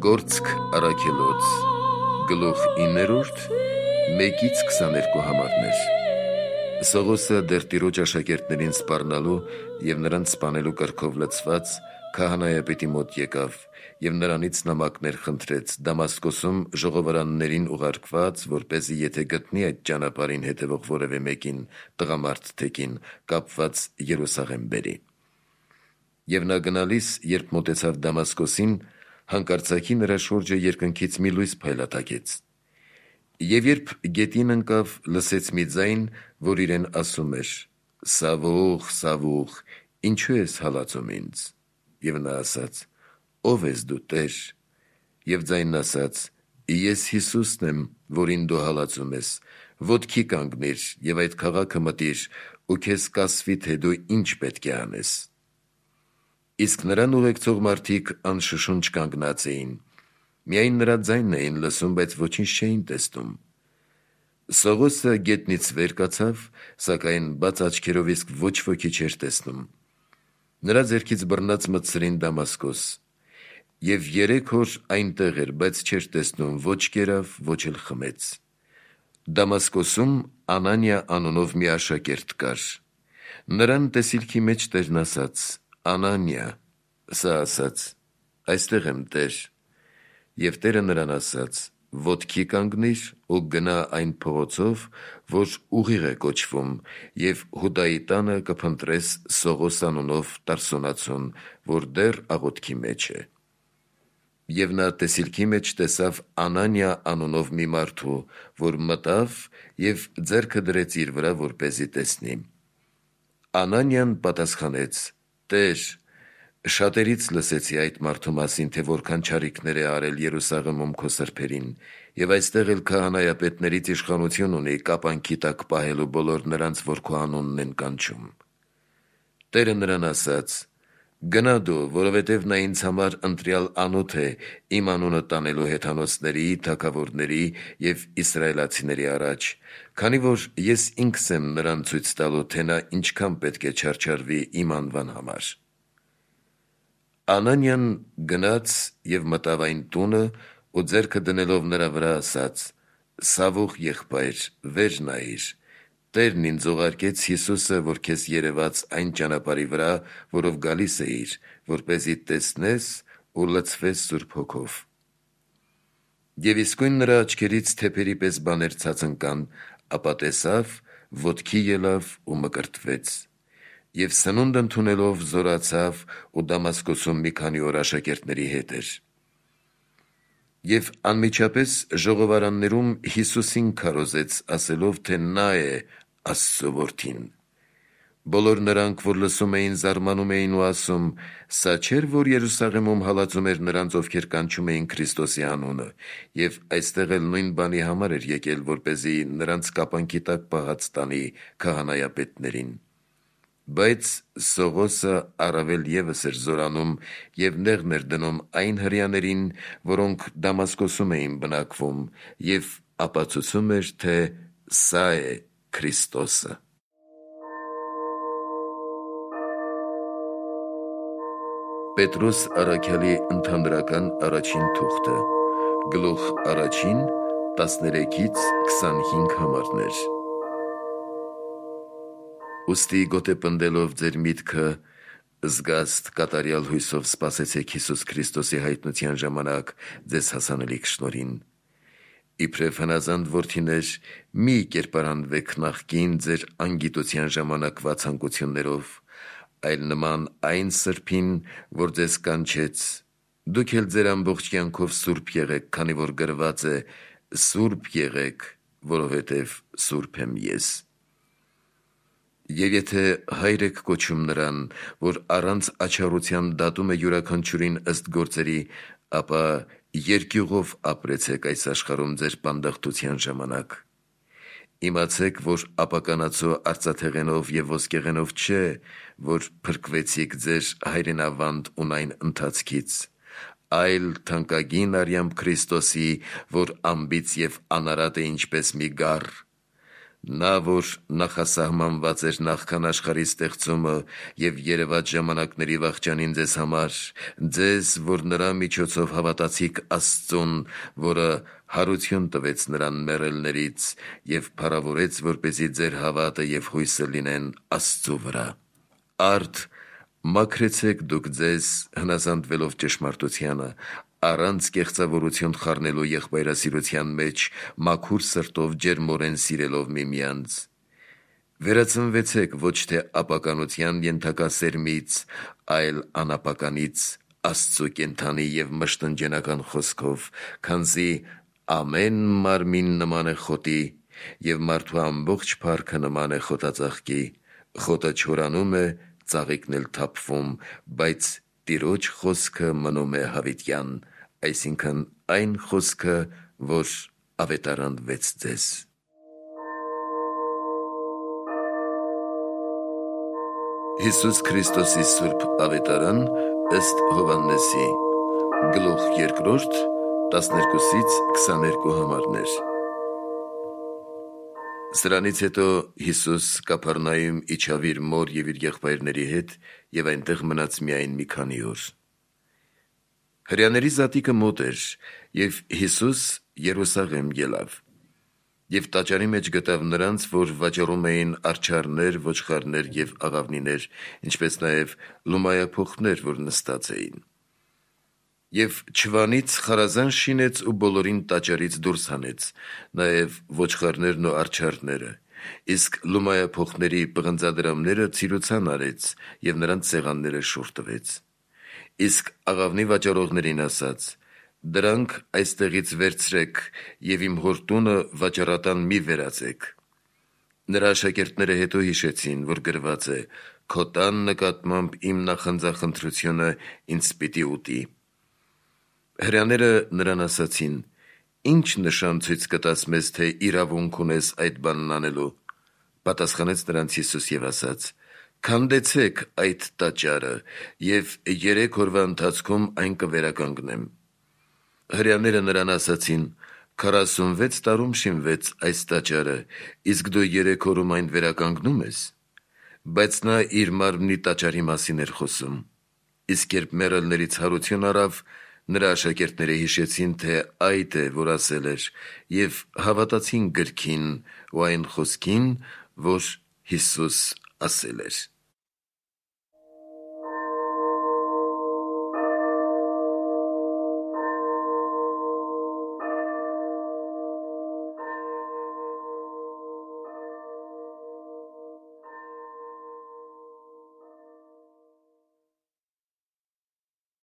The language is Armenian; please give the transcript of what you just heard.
Գործք առաքելոց գլուխ 9-րդ 1-22 համարներ։ Սողոսը դեռ տիրոջ աշակերտներին սպառնալու և նրանց սպանելու կրքով լցված քահանայապետի մոտ եկավ և նրանից նամակներ խնդրեց Դամասկոսում ժողովարաններին ուղարկված, որպեսզի եթե գտնի այդ ճանապարհին հետևող որևէ մեկին տղամարդ թեկին կապված Երուսաղեմ բերի։ Եվ նա գնալիս, երբ մոտեցավ Դամասկոսին, հանկարծակի նրա շուրջը երկնքից մի լույս փայլատակեց։ Եվ երբ գետին ընկավ, լսեց մի ձայն, որ իրեն ասում էր. «Սավուխ, Սավուխ, ինչու ես հալածում ինձ»։ Եվ նա ասաց. «Ո՞վ ես դու, Տեր»։ Եվ ձայնն ասաց. «Ես Հիսուսն եմ, որին դու հալածում ես, ոտքի կանգնիր և այդ քաղաքը մտիր, ու քեզ կասվի, թե դու ինչ պետք է անես»։ Իսկ նրան ուղեկցող մարդիկ անշշունչ կանգնած էին, միայն նրա ձայնն էին լսում, բայց ոչինչ չէին տեսնում։ Սողոսը գետնից վեր կացավ, սակայն բաց աչքերով իսկ ոչ ոքի չէր տեսնում։ Նրա ձեռքից բռնած մտցրին Դամասկոս։ Եվ 3 օր այնտեղ էր, բայց չէր տեսնում ոչ կերավ, ոչ էլ խմեց։ Դամասկոսում Անանիա անունով մի աշակերտ կար։ Նրան տեսիլքի մեջ Տերն ասաց. «Անանիա»։ Սա ասաց. «Այստեղ եմ, Տեր»։ Եվ Տերը նրան ասաց. «Ոտքի կանգնիր ու գնա այն փողոցով, որ ուղիղ է կոչվում, և Հուդայի տանը կփնտրես Սողոս անունով Տարսոնացուն, որ դեռ աղոթքի մեջ է»։ Եվ նա տեսիլքի մեջ տեսավ Անանիա անունով մի մարդու, որ մտավ և ձեռքը դրեց իր վրա, որպեսզի տեսնի։ Անանիան պատասխանեց. «Տեր, շատերից լսեցի այդ մարդու մասին, թե որքան չարիքներ է արել Երուսաղեմում քո սրբերին, և այստեղ էլ քահանայապետներից իշխանություն ունի կապանքի տակ պահելու բոլոր նրանց, որ քո անունն են կանչում»։ Տերը նրան ասաց. «Գնա դու, որովհետև նա ինձ համար ընտրյալ անոթ է իմ անունը տանելու հեթանոսների, թագավորների և իսրայելացիների առաջ, քանի որ ես ինքս եմ նրան ցույց տալու, թե նա ինչքան պետք է չարչարվի իմ անվան համար»։ Անանիան գնաց և մտավ այն տունը ու ձեռքը դնելով նրա վրա ասաց. «Սավուխ եղբայր, վեր նայիր, Տերն ինձ ուղարկեց Հիսուսը, որ քեզ երևաց այն ճանապարհի վրա, որով գալիս էիր, որպեսզի տեսնես ու լցվես Սուրբ Հոգով»։ Եվ իսկույն նրա աչքերից թեփերի պես բաներ ցած ընկան, ապա տեսավ, ոտքի ելավ ու մկրտվեց։ Եվ սնունդ ընդունելով զորացավ ու Դամասկոսում մի քանի օր աշակերտների հետ էր։ Եվ անմիջապես ժողովարաններում Հիսուսին քարոզեց, ասելով, թե նա է Աստծու Որդին։ Բոլոր նրանք, որ լսում էին, զարմանում էին ու ասում. «Սա չէր, որ Երուսաղեմում հալածում էր նրանց, ովքեր կանչում էին Քրիստոսի անունը, և այստեղ էլ նույն բանի համար էր եկել, որպեսզի նրանց կապանքի տակ պահած տանի քահանայապետներին»։ Բայց Սողոսը առավել ևս էր զորանում և նեղն էր դնում այն հրեաներին, որոնք Դամասկոսում էին բնակվում, և ապացուցում էր, թե սա է Քրիստոսը։ Պետրոս առաքյալի ընդհանրական առաջին թուղթը, գլուխ 1, 13-25 համարներ։ Ուստի գոտեպնդելով ձեր միտքը զգաստ կատարյալ հույսով սպասեցեք Հիսուս Քրիստոսի հայտնության ժամանակ ձեզ հասանելիք շնորհին։ Իբրև հնազանդ որդիներ, մի կերպարանվեք նախկին ձեր անգիտության ժամանակվա ցանկություններով, այլ նման այն Սրբին, որ ձեզ կանչեց, դուք էլ ձեր ամբողջ կյանքով սուրբ եղեք, քանի որ գրված է. «Սուրբ եղեք, որովհետև սուրբ եմ ես»։ Եվ եթե հայր եք կոչում նրան, որ առանց աչառության դատում է յուրաքանչյուրին ըստ գործերի, ապա երկյուղով ապրեցեք այս աշխարհում ձեր բանդախտության ժամանակ։ Իմացեք, որ ապականացու արծաթեղենով և ոսկեղենով չէ, որ փրկվեցիք ձեր հայրենավանդ ունայն ընթացքից, այլ թանկագին արյամբ Քրիստոսի, որ անբիծ և անարատ է ինչպես մի գառ։ Նա, որ նախասահմանված էր նախքան աշխարհի ստեղծումը և երևած ժամանակների վախճանին ձեզ համար, ձեզ, որ նրա միջոցով հավատացիք Աստծուն, որը հարություն տվեց նրան մեռելներից և փառավորեց, որպեսզի ձեր հավատը և հույսը լինեն Աստծու վրա։ Արդ մաքրեցեք դուք ձեզ, հնազանդվելով ճշմարտությանը, առանց կեղծավորություն խառնելու եղբայրասիրության մեջ, մաքուր սրտով ջերմորեն սիրելով միմյանց։ Վերածնվեցեք ոչ թե ապականության ենթակա սերմից, այլ անապականից, Աստծու կենդանի և մշտնջենական խոսքով, քանզի ամեն մարմին նման է խոտի, և մարդու ամբողջ փառքը նման է խոտածաղկի. խոտը չորանում է, ծաղիկն էլ թափվում, բայց Տիրոջ խոսքը մնում է հավիտյան, այսինքն այն խոսքը, որ ավետարանվեց ձեզ։ Հիսուս Քրիստոսի սուրբ ավետարան ըստ Հովհաննեսի, գլուխ 2, 12-22 համարներ։ Սրանից հետո Հիսուս Կափառնայում իջավ իր մոր և իր եղբայրների հետ և այնտեղ մնաց միայն մի քանի օր։ Հրեաների զատիկը մոտ էր, և Հիսուս Երուսաղեմ ելավ։ Եվ տաճարի մեջ գտավ նրանց, որ վաճառում էին արջառներ, ոչխարներ և աղավնիներ, ինչպես նաև լումայափոխներ, որ նստած էին։ Եվ չվանից խարազան շինեց ու բոլորին տաճարից դուրս հանեց, նաև ոչխարներն ու արջառները, իսկ լումայափոխների պղնձադրամները ցիրուցան արեց և նրանց սեղանները շուռ տվեց։ Իսկ աղավնի վաճառողներին ասաց. «Դրանք այստեղից վերցրեք և իմ հոր տունը վաճառատան մի վերածեք»։ Նրա աշակերտները հետո հիշեցին, որ գրված է. «Քո տան նկատմամբ իմ նախանձախնդրությունը ինձ պիտի ուտի»։ Հրեաները նրան ասացին. «Ի՞նչ նշան ցույց կտաս մեզ, թե իրավունք ունես այդ բանն անելու»։ Պատասխանեց նրանց Հիսուս և ասաց. «Քանդեցեք այդ տաճարը, և 3 օրվա ընթացքում այն կվերականգնեմ»։ Հրեաները նրան ասացին. «46 տարում շինվեց այս տաճարը, իսկ դու 3 օրում այն վերականգնում ես»։ Բայց նա իր մարմնի տաճարի մասին էր խոսում։ Իսկ երբ մեռելներից հարություն առավ, նրա աշակերտները հիշեցին, թե այդ է, որ ասել էր, և հավատացին գրքին ու այն խոսքին, որ Հիսուս ասել էր։